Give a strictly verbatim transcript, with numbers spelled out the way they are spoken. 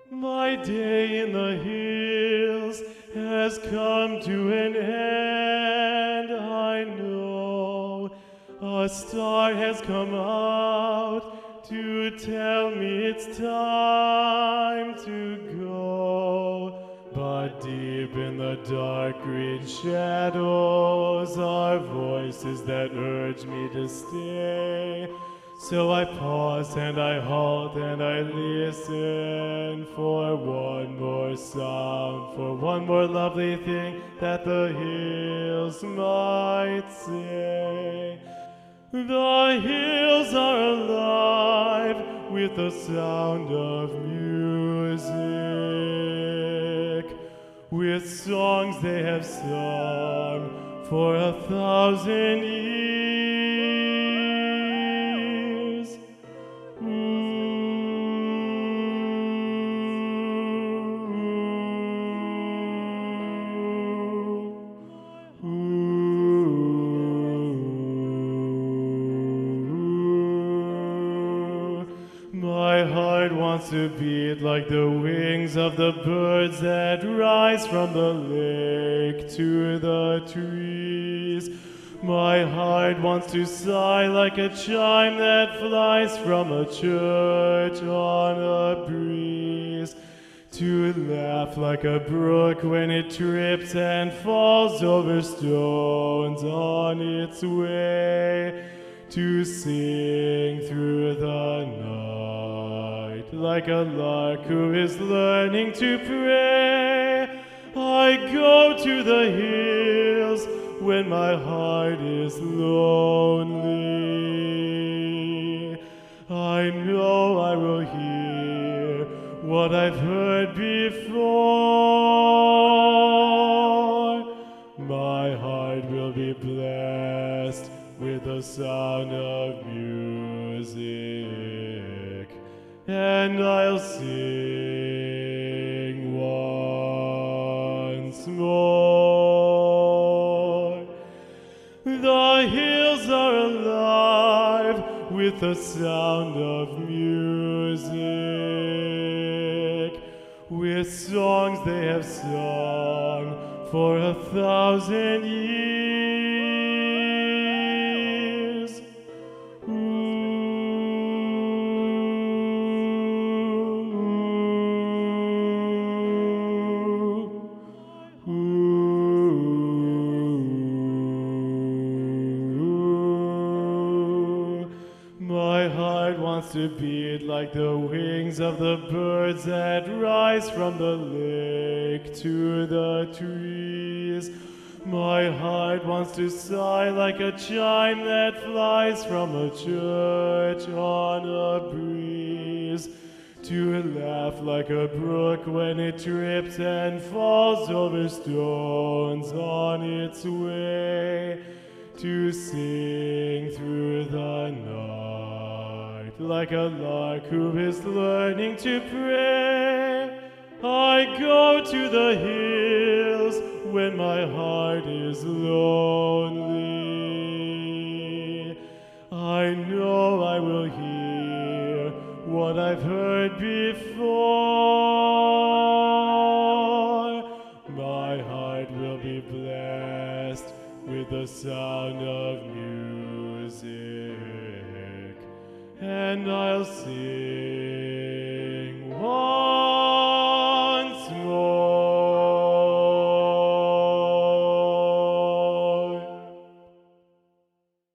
My day in the hills has come to an end. I know a star has come out to tell me it's time to go. But deep in the dark green shadows are voices that urge me to stay. So I pause and I halt and I listen for one more sound, for one more lovely thing that the hills might say. The hills are alive with the sound of music, with songs they have sung for a thousand years. My heart wants to beat like the wings of the birds that rise from the lake to the trees. My heart wants to sigh like a chime that flies from a church on a breeze, to laugh like a brook when it trips and falls over stones on its way, to sing through the night like a lark who is learning to pray. I go to the hills when my heart is lonely. I know I will hear what I've heard before. My heart will be blessed with the sound of music, and I'll sing once more. The hills are alive with the sound of music, with songs they have sung for a thousand years. My heart wants to beat like the wings of the birds that rise from the lake to the trees. My heart wants to sigh like a chime that flies from a church on a breeze, to laugh like a brook when it trips and falls over stones on its way, to sing through the night like a lark who is learning to pray. I go to the hills when my heart is lonely. I know I will hear what I've heard before. My heart will be blessed with the sound of music, and I'll sing